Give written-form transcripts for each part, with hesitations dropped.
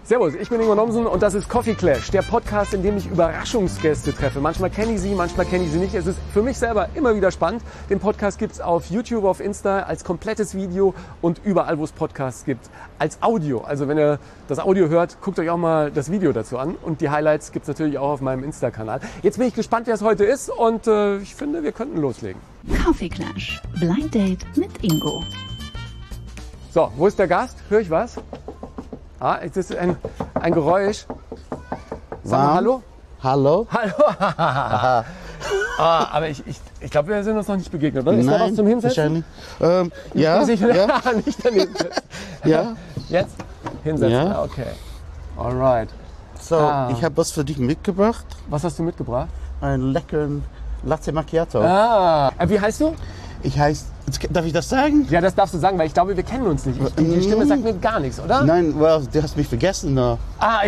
Servus, ich bin Ingo Nomsen und das ist Coffee Clash, der Podcast, in dem ich Überraschungsgäste treffe. Manchmal kenne ich sie, manchmal kenne ich sie nicht. Es ist für mich selber immer wieder spannend. Den Podcast gibt es auf YouTube, auf Insta als komplettes Video und überall, wo es Podcasts gibt, als Audio. Also wenn ihr das Audio hört, guckt euch auch mal das Video dazu an. Und die Highlights gibt es natürlich auch auf meinem Insta-Kanal. Jetzt bin ich gespannt, wer es heute ist und ich finde, wir könnten loslegen. Coffee Clash, Blind Date mit Ingo. So, wo ist der Gast? Höre ich was? Ah, es ist ein Geräusch. Sag mal Hallo. Hallo? Hallo. Aber ich glaube, wir sind uns noch nicht begegnet, oder? Ist da was zum Hinsetzen? Wahrscheinlich. Ja. Nicht daneben setzen. Ja. Jetzt? Hinsetzen, Ja. Okay. Alright. So, ich habe was für dich mitgebracht. Was hast du mitgebracht? Einen leckeren Latte Macchiato. Wie heißt du? Ich heiße, darf ich das sagen? Ja, das darfst du sagen, weil ich glaube, wir kennen uns nicht. Die Stimme sagt mir gar nichts, oder? Nein, well, du hast mich vergessen. No.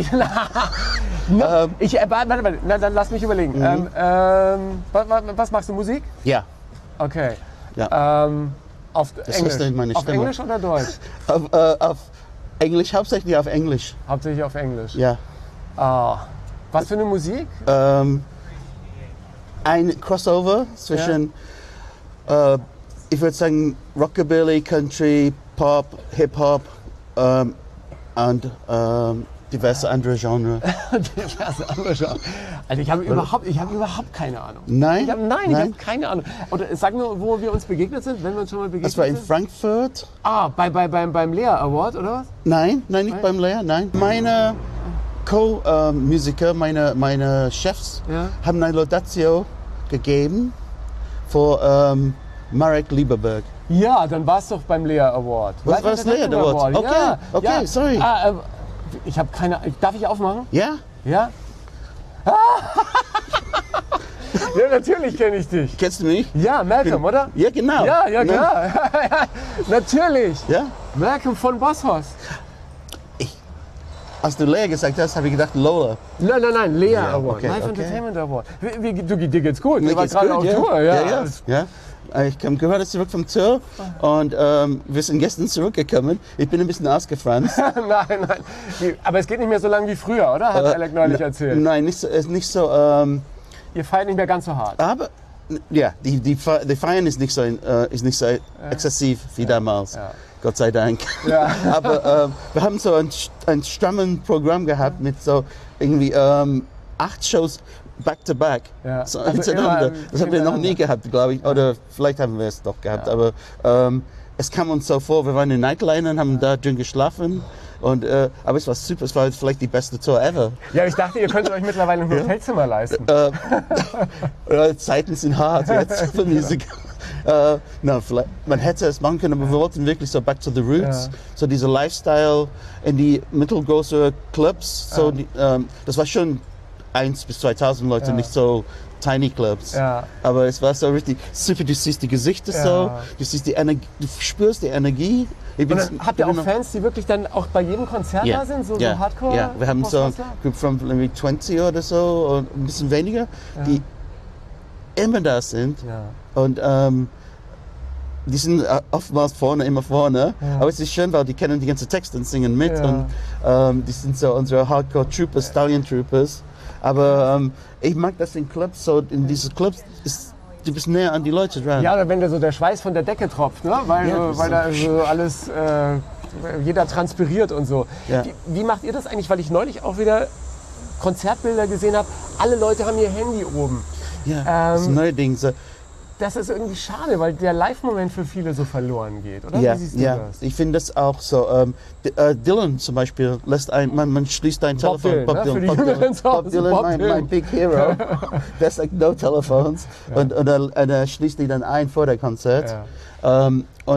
Warte, na, dann lass mich überlegen. Was machst du, Musik? Ja. Okay. Ja. Auf Das Englisch. ist meine Auf Stimme. Englisch oder Deutsch? Auf Englisch, hauptsächlich auf Englisch. Hauptsächlich auf Englisch. Ja. Was für eine Musik? Ein Crossover zwischen, ich würde sagen, Rockabilly, Country, Pop, Hip-Hop und diverse andere Genres. Diverse andere Genres. Also ich habe überhaupt keine Ahnung. Nein? Ich habe keine Ahnung. Oder sag nur, wo wir uns begegnet sind, wenn wir uns schon mal begegnet sind. Das war in Frankfurt. Beim Lea Award, oder was? Nein, nicht beim Lea, nein. Meine Co-Musiker, meine Chefs, haben eine Laudatio gegeben für Marek Lieberberg. Ja, dann war es doch beim Lea Award. Was war das Lea Award? Okay, sorry. Ich habe keine Ahnung. Darf ich aufmachen? Ja? Ja? Ja, natürlich kenne ich dich. Kennst du mich? Ja, Malcolm, oder? Ja, genau. Ja, klar. Natürlich. Ja? Malcolm von Bosshaus. Als du Lea gesagt hast, habe ich gedacht Lola. Nein, Lea Award. Okay, Live okay. Entertainment Award. Dir geht's gut? Mir Du warst gerade auf Tour. Ja. Ich komme gerade zurück vom Tour und wir sind gestern zurückgekommen. Ich bin ein bisschen ausgefranst. Nein. Aber es geht nicht mehr so lang wie früher, oder? Hat Alec neulich erzählt. Nein, nicht so. Ihr feiert nicht mehr ganz so hart. Aber ja, die Feiern ist nicht so exzessiv wie damals. Ja. Gott sei Dank. Ja. Aber wir haben so ein strammen Programm gehabt mit so irgendwie 8 Shows back-to-back. Ja. So hintereinander. Das haben wir noch nie gehabt, glaube ich. Oder vielleicht haben wir es doch gehabt. Ja. Aber es kam uns so vor, wir waren in Nightliner und haben da drin geschlafen. Aber es war super, es war vielleicht die beste Tour ever. Ja, ich dachte, ihr könntet euch mittlerweile ein Hotelzimmer leisten. Zeiten sind hart jetzt für Musik. Vielleicht, man hätte es machen können, aber wir wollten wirklich so back to the roots. So dieser Lifestyle in die mittelgroßen Clubs. So das war schon 1.000 bis 2.000 Leute, nicht so tiny Clubs. Ja. Aber es war so richtig super, du siehst die Gesichter so, du siehst die Energie, du spürst die Energie. Habt ihr auch Fans, die wirklich dann auch bei jedem Konzert da sind, so Hardcore? Ja, wir haben so eine Group von 20 oder so, und ein bisschen weniger, die immer da sind. Ja. Und die sind oftmals immer vorne. Ja. Aber es ist schön, weil die kennen die ganzen Texte und singen mit. Ja. Und die sind so unsere Hardcore-Troopers, Stallion Troopers. Aber ich mag das in Clubs, so in diesen Clubs du bist näher an die Leute dran. Ja, oder wenn da so der Schweiß von der Decke tropft, ne? Weil da so alles, jeder transpiriert und so. Ja. Wie macht ihr das eigentlich? Weil ich neulich auch wieder Konzertbilder gesehen habe, alle Leute haben ihr Handy oben. Ja, das ist ein neues Ding. So. Das ist irgendwie schade, weil der Live-Moment für viele so verloren geht, oder? Ja, wie siehst du das? Ich finde das auch so. Dylan zum Beispiel man schließt ein Telefon. Bob Dylan, mein Big Hero. There's like no telephones. Ja. Und er schließt die dann ein vor der Konzert. Ja.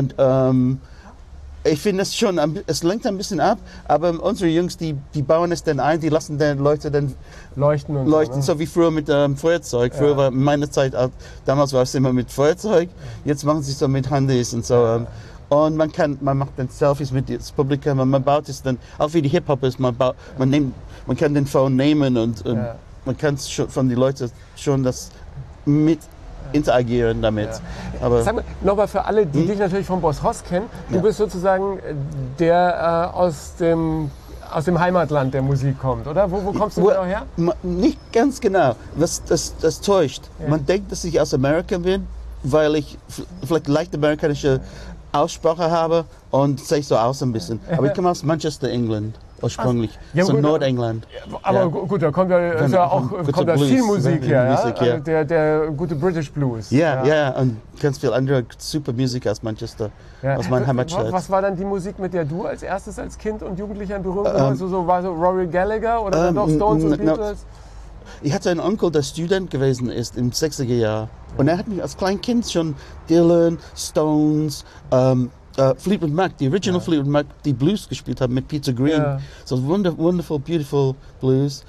Ich finde es schon, es lenkt ein bisschen ab, aber unsere Jungs, die bauen es dann ein, die lassen den Leute dann leuchten, so wie früher mit Feuerzeug. Früher war meine Zeit, damals war es immer mit Feuerzeug, jetzt machen sie es so mit Handys und so. Ja. Und man macht dann Selfies mit dem Publikum und man baut es dann, auch wie die Hip-Hopers, man kann den Phone nehmen und man kann es von den Leuten schon das mit interagieren damit. Ja. Aber sag mal, nochmal für alle, die dich natürlich vom Boss Hoss kennen, du bist sozusagen der aus dem aus dem Heimatland der Musik kommt, oder? Wo kommst du genau her? Nicht ganz genau. Das täuscht. Ja. Man denkt, dass ich aus Amerika bin, weil ich vielleicht leicht amerikanische Aussprache habe und sehe so aus ein bisschen. Aber ich komme aus Manchester, England. Ursprünglich, ja, so Nordengland. Aber gut, da kommt ja viel Musik her, Musik, ja? Also der gute British Blues. Ja, und ganz viel andere super Musik aus Manchester, aus meiner Heimatstadt. Was war dann die Musik, mit der du als erstes als Kind und Jugendlicher in Berührung warst? War so Rory Gallagher oder dann doch Stones und Beatles? Ich hatte einen Onkel, der Student gewesen ist im 60er Jahr. Und er hat mich als Kleinkind schon Dylan, Stones, Fleetwood Mac, die Original Fleetwood Mac, die Blues gespielt haben mit Peter Green. Yeah. So wonderful, beautiful Blues.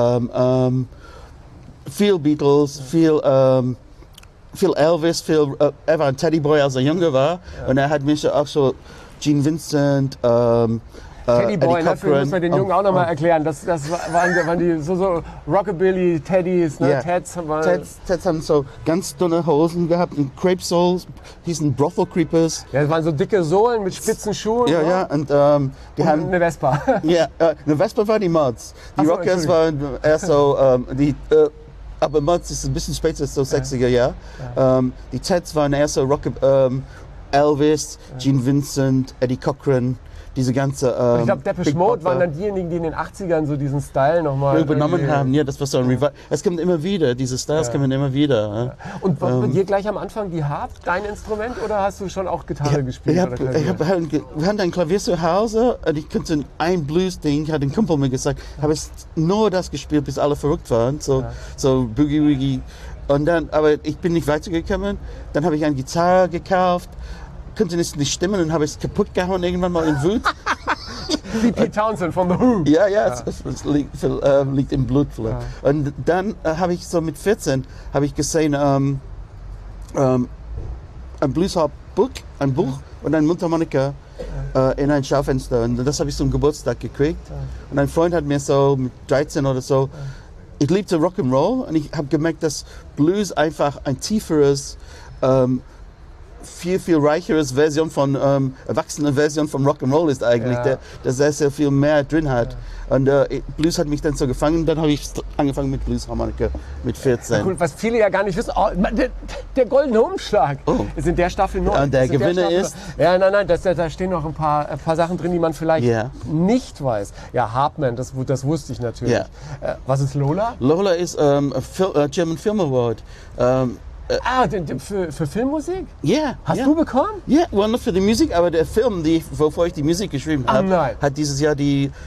Viel Beatles, viel Elvis, er war ein Teddyboy, als er jünger war. Yeah. Und er hat mich auch so Gene Vincent, Teddy Boy, dafür müssen wir den Jungen auch nochmal erklären. Das waren die so Rockabilly Teddys, ne? Yeah. Teds haben so ganz dünne Hosen gehabt und Crepe Soles, hießen Brothel Creepers. Ja, das waren so dicke Sohlen mit spitzen Schuhen. Ja, und die haben eine Vespa. Ja, eine Vespa war die Mods. Die Rockers waren eher so, aber Mods ist ein bisschen später, so 60er Jahr. Die Teds waren eher so Elvis, Gene Vincent, Eddie Cochran. Diese ganze. Ich glaube, Depeche Mode waren dann diejenigen, die in den 80ern so diesen Style nochmal übernommen haben. Ja, das war so ein Revival. Es kommt immer wieder, diese Styles kommen immer wieder. Ja. Und war bei dir gleich am Anfang die Harp dein Instrument oder hast du schon auch Gitarre gespielt? Wir hatten ein Klavier zu Hause und ich konnte ein Blues-Ding, hat ein Kumpel mir gesagt, habe nur das gespielt, bis alle verrückt waren. So Boogie Woogie. Und dann, aber ich bin nicht weitergekommen. Dann habe ich eine Gitarre gekauft. Konnte nicht stimmen und habe es kaputt gehauen irgendwann mal in Wut. Wie Pete Townsend von The Who. Ja. Es liegt im Blut. Ja. Und dann habe ich so mit 14 habe ich gesehen ein Blues-Harp-Buch, ein Buch und ein Mundharmonika in ein Schaufenster. Und das habe ich zum Geburtstag gekriegt. Und ein Freund hat mir so mit 13 oder so, ich liebte Rock'n'Roll und ich habe gemerkt, dass Blues einfach ein tieferes viel reicheres Version von erwachsene Version von Rock'n'Roll ist eigentlich, der sehr viel mehr drin hat. Und Blues hat mich dann so gefangen, dann habe ich angefangen mit Bluesharmonika mit 14. Ja, cool, was viele ja gar nicht wissen, der goldene Umschlag ist in der Staffel noch. Und der Gewinner ist? Ja, nein, da stehen noch ein paar Sachen drin, die man vielleicht nicht weiß. Ja, Hartman, das wusste ich natürlich. Yeah. Was ist Lola? Lola ist German Film Award. Für Filmmusik? Ja. Hast du bekommen? Ja, well, nicht für die Musik, aber der Film, wovor ich die Musik geschrieben habe, hat dieses Jahr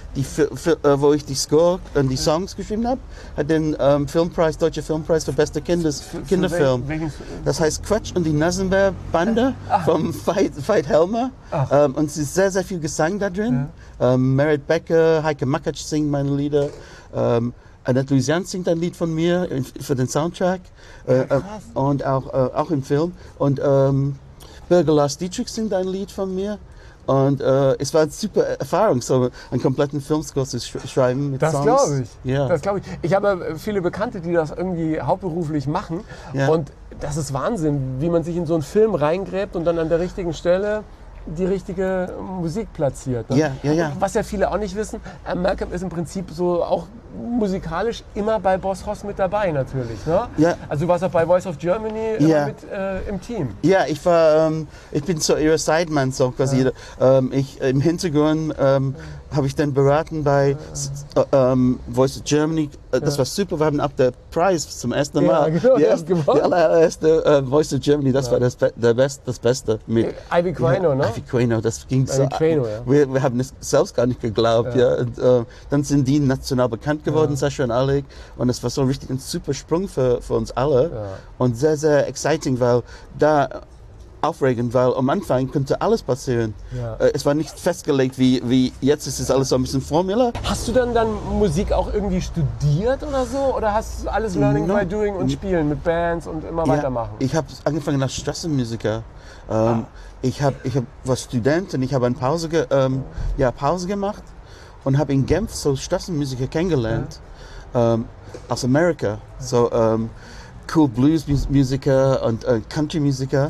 wo ich die Score und die Songs geschrieben habe, hat den Deutscher Filmpreis für bester Kinderfilm. Das heißt Quatsch und die Nasenbär-Bande vom Veit Helmer. Und es ist sehr, sehr viel Gesang da drin. Merit Becker, Heike Makatsch singt meine Lieder. Annette Louisiane singt ein Lied von mir für den Soundtrack und auch im Film. Und Bürger Lars Dietrich singt ein Lied von mir. Und es war eine super Erfahrung, so einen kompletten Filmscore zu schreiben mit Songs. Das glaube ich. Ja. Das glaube ich. Ich habe viele Bekannte, die das irgendwie hauptberuflich machen. Ja. Und das ist Wahnsinn, wie man sich in so einen Film reingräbt und dann an der richtigen Stelle die richtige Musik platziert. Ne? Ja. Was ja viele auch nicht wissen, Malcolm ist im Prinzip so auch musikalisch immer bei Boss Hoss mit dabei natürlich. Ne? Ja. Also du warst auch bei Voice of Germany immer mit im Team. Ja, ich bin so ihre Sideman so quasi. Im Hintergrund habe ich dann beraten bei Voice of Germany. Das war super, wir haben auch den Preis zum ersten Mal. Genau, die allererste Voice of Germany, das war das Beste. Mit Ivy Quaino, ne? Ivy Quaino, das ging so. Quaino, wir haben es selbst gar nicht geglaubt. Und, dann sind die national bekannt geworden, Sascha und Alec. Und es war so richtig ein super Sprung für uns alle. Ja. Und sehr, sehr exciting, weil aufregend, weil am Anfang könnte alles passieren. Ja. Es war nicht festgelegt wie jetzt, ist es alles so ein bisschen Formula. Hast du dann Musik auch irgendwie studiert oder so? Oder hast du alles Learning by Doing und Spielen mit Bands und immer weitermachen? Ich habe angefangen als Straßenmusiker. Ich war Student und ich habe eine Pause gemacht und habe in Genf so Straßenmusiker kennengelernt aus Amerika. So cool Blues-Musiker und Country-Musiker.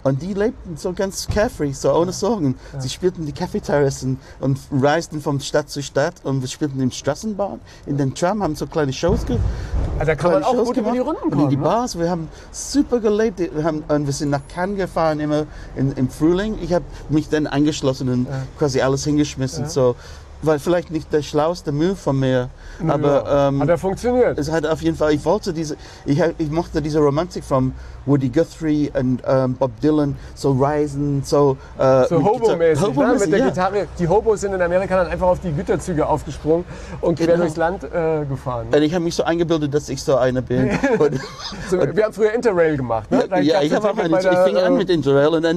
Und die lebten so ganz carefree, so ohne Sorgen. Sie spielten die Cafeteriasen und reisten von Stadt zu Stadt und wir spielten in Straßenbahn, in den Tram, haben so kleine Shows gemacht. Da kann man auch gut über die Runden kommen. Und in die Bars, wir haben super gelebt. Wir sind nach Cannes gefahren, immer im Frühling. Ich habe mich dann angeschlossen und quasi alles hingeschmissen. So. Weil vielleicht nicht der schlauste Move von mir, aber hat er funktioniert. Es hat auf jeden Fall. Ich mochte diese Romantik von Woody Guthrie und Bob Dylan, so reisen, so Hobo-mäßig, ne? Mit der Gitarre. Die Hobos sind in Amerika dann einfach auf die Güterzüge aufgesprungen und quer durchs Land gefahren. Ne? Und ich habe mich so eingebildet, dass ich so einer bin. Wir haben früher Interrail gemacht, ne? Ich fing an mit Interrail und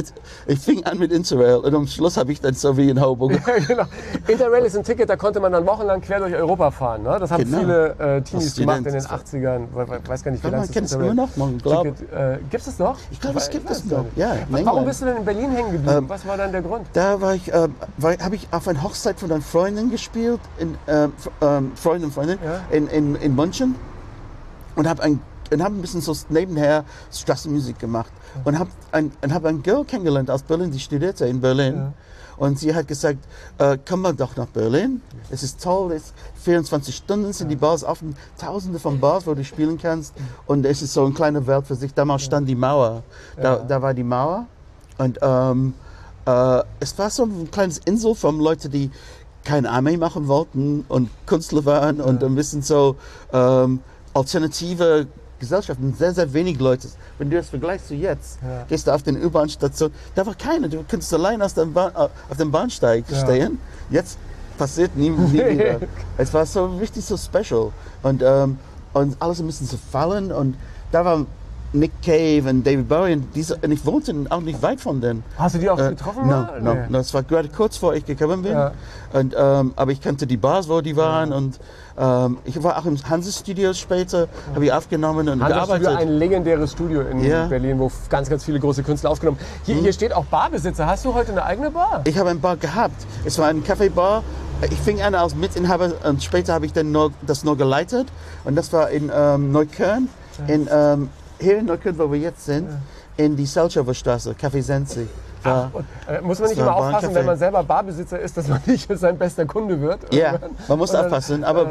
und am Schluss habe ich dann so wie ein Hobo. Genau. Interrail ist ein Ticket, da konnte man dann wochenlang quer durch Europa fahren. Ne? Das haben viele Teenies gemacht in den 80ern. Ich weiß gar nicht, wie lange es immer noch. Gibt es das noch? Ich glaube, es gibt es noch. Ja, warum bist du denn in Berlin hängen geblieben? Was war dann der Grund? Da habe ich auf einer Hochzeit von einer Freundin gespielt, Freundin in München und habe ein bisschen so nebenher Straßenmusik gemacht und habe ein Girl kennengelernt aus Berlin, die studierte in Berlin. Ja. Und sie hat gesagt, komm mal doch nach Berlin. Es ist toll, 24 Stunden sind die Bars offen, tausende von Bars, wo du spielen kannst. Und es ist so eine kleine Welt für sich. Damals stand die Mauer, da war die Mauer. Und es war so ein kleines Insel von Leuten, die keine Armee machen wollten und Künstler waren und ein bisschen so alternative Gesellschaften, sehr, sehr wenig Leute. Wenn du das vergleichst zu jetzt, gehst du auf den U-Bahn-Station, da war keiner, du kannst allein auf dem Bahnsteig stehen. Jetzt passiert nie wieder. Es war so richtig so special und alles ein bisschen zu fallen und da war Nick Cave und David Bowie und ich wohnte auch nicht weit von denen. Hast du die auch getroffen? Nein, das war gerade kurz vor ich gekommen bin. Ja. Und, aber ich kannte die Bars, wo die waren und ich war auch im Hanse-Studio später, habe ich aufgenommen und gearbeitet. Ein legendäres Studio in Berlin, wo ganz, ganz viele große Künstler aufgenommen haben. Hier steht auch Barbesitzer. Hast du heute eine eigene Bar? Ich habe eine Bar gehabt. Es war ein Café-Bar. Ich fing an als Mitinhaber und später habe ich dann das nur geleitet. Und das war in Neukölln. Hier in Neukölln, wo wir jetzt sind, in die Selchower Straße, Café Sensi. Muss man nicht immer aufpassen, wenn man selber Barbesitzer ist, dass man nicht sein bester Kunde wird? Ja, man muss aufpassen. Aber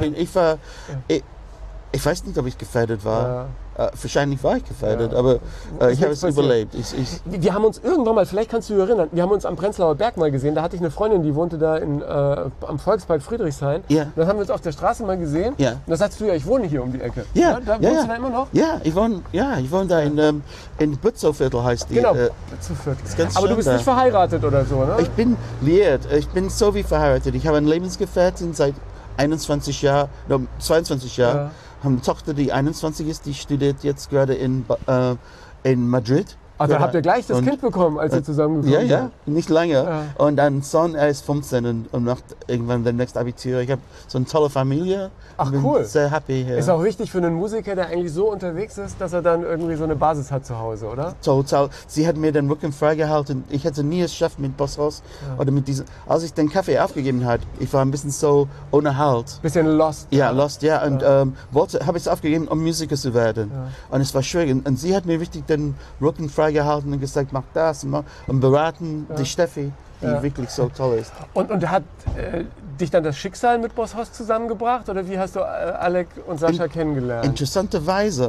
ich weiß nicht, ob ich gefährdet war. Wahrscheinlich war ich gefährdet, aber ich habe es überlebt. Wir haben uns irgendwann mal, vielleicht kannst du dich erinnern, wir haben uns am Prenzlauer Berg mal gesehen. Da hatte ich eine Freundin, die wohnte da am Volkspark Friedrichshain. Ja. Dann haben wir uns auf der Straße mal gesehen. Ja. Und da sagst du, ich wohne hier um die Ecke. Ja. Da wohnst du da immer noch? Ja, ich wohne da in Bützowviertel heißt die. Genau, Bützowviertel. Aber du bist nicht verheiratet oder so, ne? Ich bin liiert. Ich bin so wie verheiratet. Ich habe eine Lebensgefährtin seit 22 Jahren. Ja. Haben eine Tochter, die 21 ist, die studiert jetzt gerade in Madrid. Ach, da habt ihr gleich das Kind bekommen, als ihr zusammengekommen seid? Ja, nicht lange. Ja. Und ein Sohn, er ist 15 und macht irgendwann den nächsten Abitur. Ich habe so eine tolle Familie. Ach cool. Sehr happy hier. Ist auch wichtig für einen Musiker, der eigentlich so unterwegs ist, dass er dann irgendwie so eine Basis hat zu Hause, oder? Total. Sie hat mir den Rücken freigehalten. Ich hätte nie es geschafft mit Bosshaus oder mit diesem. Als ich den Kaffee aufgegeben habe, ich war ein bisschen so ohne Halt. Bisschen lost. Ja, lost, ja. Und habe es aufgegeben, um Musiker zu werden. Ja. Und es war schwierig. Und sie hat mir richtig den Rücken freigehalten und gesagt, mach das und beraten, die Steffi, die wirklich so toll ist. Und hat dich dann das Schicksal mit Bosshaus zusammengebracht oder wie hast du Alec und Sascha kennengelernt? Interessanterweise.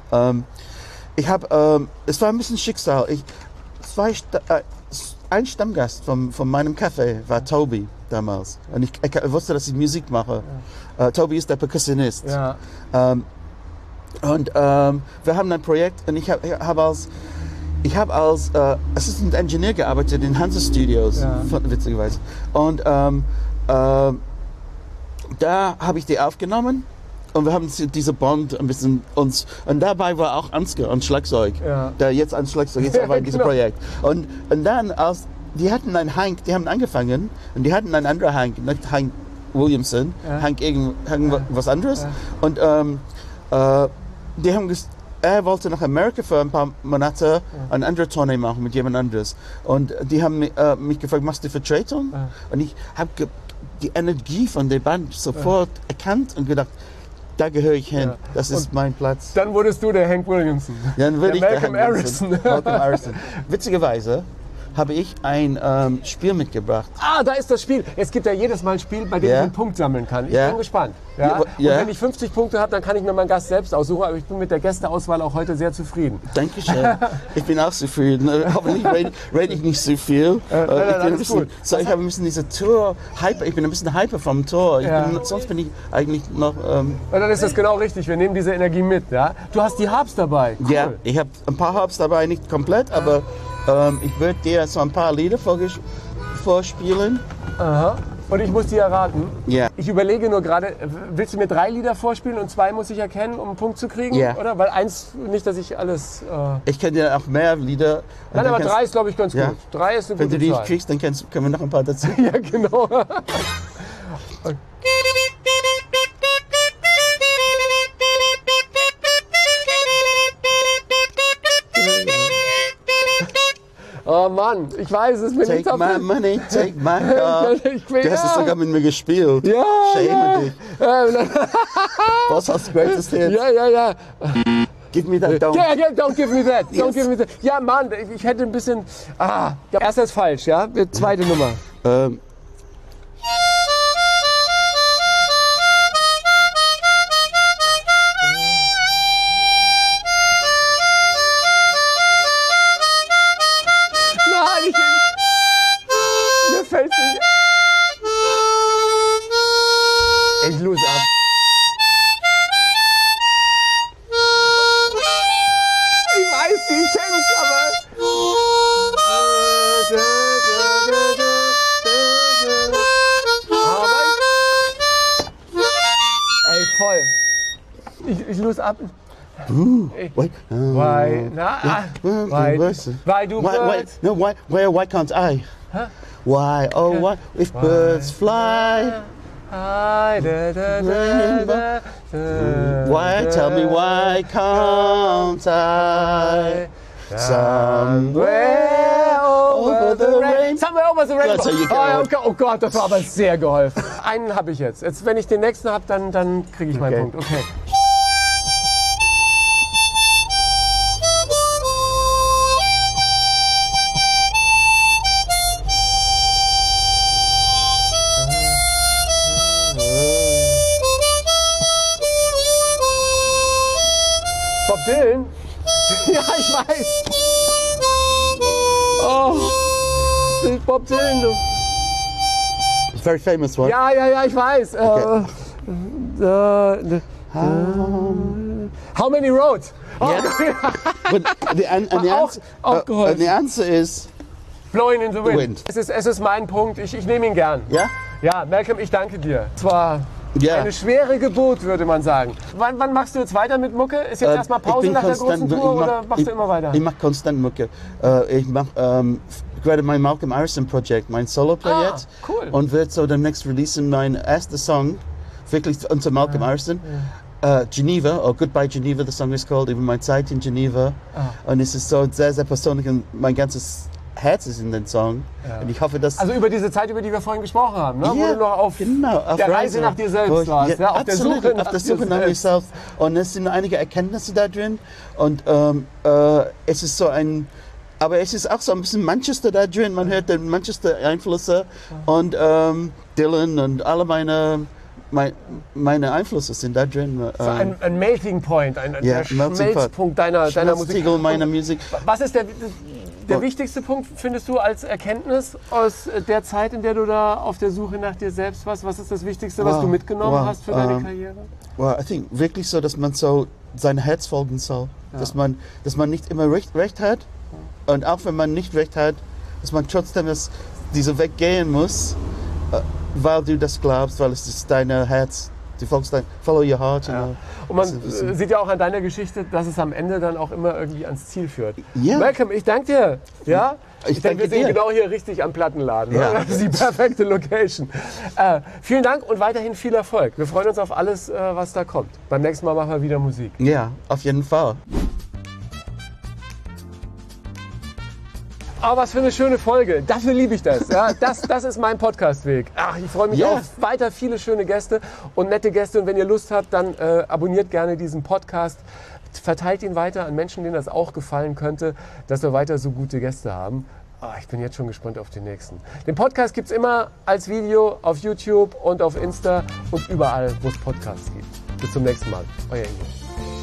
Es war ein bisschen Schicksal. Ein Stammgast von meinem Café war Toby damals. Und ich wusste, dass ich Musik mache. Ja. Toby ist der Perkussionist. Ja. Und wir haben ein Projekt und ich habe als Assistant Engineer gearbeitet in Hanse Studios, witzigerweise. Und da habe ich die aufgenommen und wir haben diese Band ein bisschen uns. Und dabei war auch Ansgar an Schlagzeug, der jetzt an Schlagzeug ist, aber in diesem Projekt. Und dann, die hatten einen Hank, die haben angefangen und die hatten einen anderen Hank, nicht Hank Williamson, Hank was anderes. Und die haben er wollte nach Amerika für ein paar Monate eine andere Tournee machen mit jemand anderes. Und die haben mich gefragt, machst du Vertretung? Und ich habe die Energie von der Band sofort erkannt und gedacht, Da gehöre ich hin. Ja. Das ist mein Platz. Dann wurdest du der Hank Williamson. Dann würde ich Malcolm der Hank Harrison. Wilson. Malcolm Harrison. Witzigerweise habe ich ein Spiel mitgebracht. Ah, da ist das Spiel. Es gibt ja jedes Mal ein Spiel, bei dem ich einen Punkt sammeln kann. Ich bin gespannt. Ja? Ja. Und wenn ich 50 Punkte habe, dann kann ich mir meinen Gast selbst aussuchen. Aber ich bin mit der Gästeauswahl auch heute sehr zufrieden. Dankeschön. Ich bin auch zufrieden. Hoffentlich rede ich nicht zu viel. Ich habe ein bisschen diese Tour, ich bin ein bisschen hyper vom Tor. Sonst bin ich eigentlich noch... Und dann ist das genau richtig. Wir nehmen diese Energie mit. Ja? Du hast die Harps dabei. Cool. Ja, ich habe ein paar Harps dabei, nicht komplett, aber ich würde dir so ein paar Lieder vorspielen. Aha. Und ich muss die erraten. Ja. Ich überlege nur gerade, willst du mir 3 Lieder vorspielen und 2 muss ich erkennen, um einen Punkt zu kriegen? Ja. Oder? Weil eins, nicht, dass ich alles... Ich kenne dir auch mehr Lieder. Nein, aber 3 ist, glaube ich, ganz gut. 3 ist eine Wenn gute du die Zahl. kriegst, dann können wir noch ein paar dazu. Ja, genau. Oh Mann, ich weiß es mir nicht. Take my money, take my car. Du hast es sogar mit mir gespielt. Ja, Schäme dich. Was hast du Greatest Hits? Ja. Give me that, don't. Yeah, don't give me that. Don't Yes. give me that. Ja, Mann, ich hätte ein bisschen... erster ist falsch, ja? Zweite Nummer. Mir fällt's nicht. Ich lose ab. Ich weiß, ich kenn's, aber... Ey, voll. Ich lose ab. Wait. Why? Why do birds? Why can't I? Huh? Why? Oh, why? If birds fly. Why? Why? Tell me why can't I? Somewhere over the rain. Somewhere over the rainbow. That's how you get Oh Gott, das war aber sehr geholfen. Einen habe ich jetzt. Wenn ich den nächsten habe, dann kriege ich meinen Punkt. Okay. Bob Dylan? Ja, ich weiß. Oh, Bob Dylan, du. Very famous one. Ja, ich weiß. Okay. How many roads? Oh, Yeah. But the answer is Blowing in the Wind. Wind. Es ist mein Punkt. Ich nehme ihn gern. ja. Ja, Malcolm, ich danke dir. Es war Ja. eine schwere Geburt, würde man sagen. Wann machst du jetzt weiter mit Mucke? Ist jetzt erstmal Pause nach der großen Tour oder machst du immer weiter? Ich mache konstant Mucke. Ich mache gerade mein Malcolm Harrison Projekt, mein Solo-Projekt. Cool. Und wird so demnächst releasen mein erster Song, wirklich unter Malcolm Harrison. Geneva, or Goodbye Geneva, the song is called, über meine Zeit in Geneva. Und es ist so sehr, sehr persönlich und mein ganzes Herz ist in den Song. Ja. Und ich hoffe, dass... Also über diese Zeit, über die wir vorhin gesprochen haben, ne? Wo du noch auf der Reise nach dir selbst warst. Ja, auf der Suche nach mir selbst. Und es sind einige Erkenntnisse da drin. Und es ist so ein... Aber es ist auch so ein bisschen Manchester da drin. Man hört den Manchester-Einflüsse. Und Dylan und alle meine Einflüsse sind da drin. So ein Melting Point, der Schmelzpunkt deiner Musik. Meiner Musik. Was ist der wichtigste Punkt, findest du, als Erkenntnis aus der Zeit, in der du da auf der Suche nach dir selbst warst? Was ist das Wichtigste, was du mitgenommen hast für deine Karriere? Well, I think wirklich so, dass man so sein Herz folgen soll. Ja. Dass man nicht immer recht hat. Und auch wenn man nicht recht hat, dass man trotzdem diesen Weg gehen muss, weil du das glaubst, weil es ist dein Herz. Du folgst follow your heart. Ja. Und man sieht ja auch an deiner Geschichte, dass es am Ende dann auch immer irgendwie ans Ziel führt. Ja. Malcolm, ich danke dir. Ja? Ich denke, wir sind dir. genau hier richtig am Plattenladen. Ja. Das ist die perfekte Location. Vielen Dank und weiterhin viel Erfolg. Wir freuen uns auf alles, was da kommt. Beim nächsten Mal machen wir wieder Musik. Ja, auf jeden Fall. Oh, was für eine schöne Folge. Dafür liebe ich das. Ja, das ist mein Podcast-Weg. Ach, ich freue mich auf weiter viele schöne Gäste und nette Gäste. Und wenn ihr Lust habt, dann abonniert gerne diesen Podcast. Verteilt ihn weiter an Menschen, denen das auch gefallen könnte, dass wir weiter so gute Gäste haben. Oh, ich bin jetzt schon gespannt auf den nächsten. Den Podcast gibt es immer als Video auf YouTube und auf Insta und überall, wo es Podcasts gibt. Bis zum nächsten Mal. Euer Ingo.